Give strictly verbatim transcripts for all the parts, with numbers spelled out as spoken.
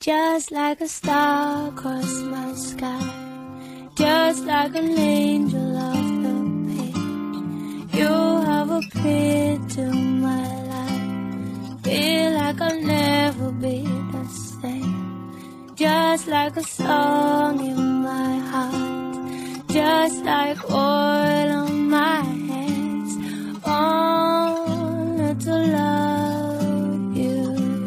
just like a star across my sky, just like an angel off the page. You have appeared to my life, feel like I'll never be the same. Just like a song in my heart, just like oil on my hands, only to love you.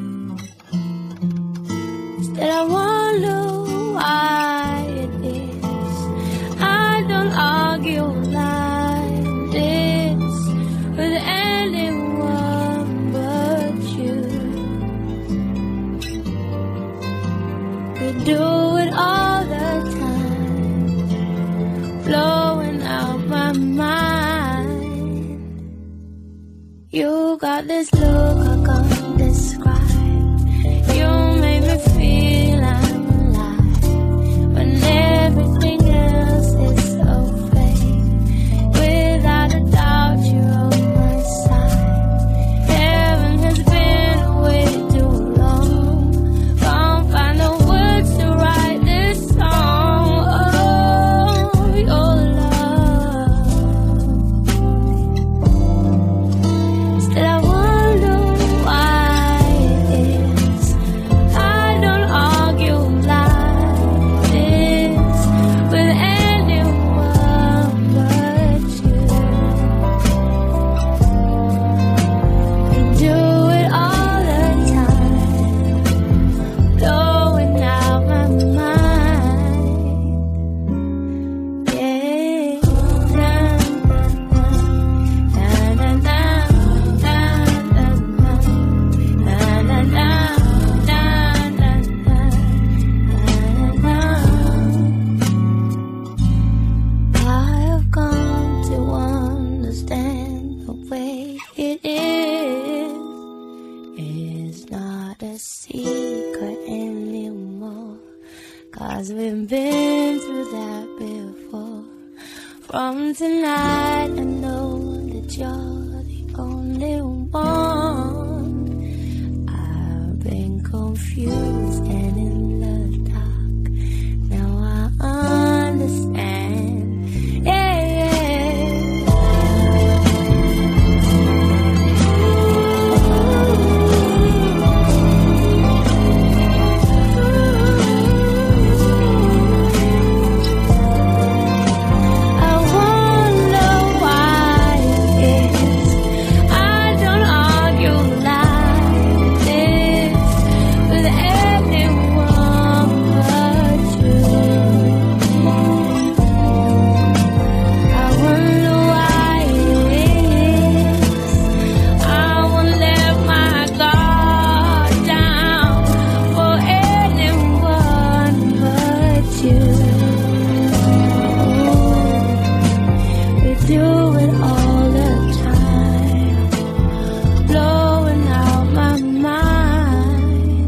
Still I wonder why it is I don't argue like this with anyone but you. We do it all the time, blowing out my mind. You got this look I can't describe. You make me feel I'm alive when everything else is so fake. Without a doubt you're on my side. Heaven has been away too long, can't find the words to write this song. Oh, your love. Still I wonder why it is I don't argue like this with anyone but you. We do it all the time, blowing out my mind. Yeah. Na, na, na, na, na, na, na, na, na, na, na, I have come to understand the way it is. It's not a secret anymore, 'cause we've been through that before. From tonight I know that you're the only one. I've been confused and in the dark, now I understand. Yeah, I wonder why it is I don't argue like this with anyone but you. I wonder why it is I won't let my guard down for anyone but you. We do it all the time, blowing out my mind.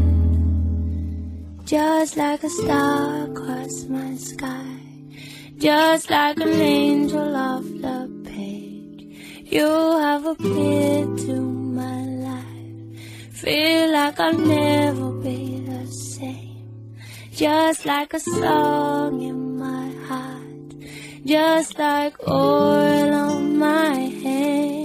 Just like a star across my sky, just like an angel off the page. You have appeared to my life, feel like I'll never be the same. Just like a song in my heart, just like oil on my hand.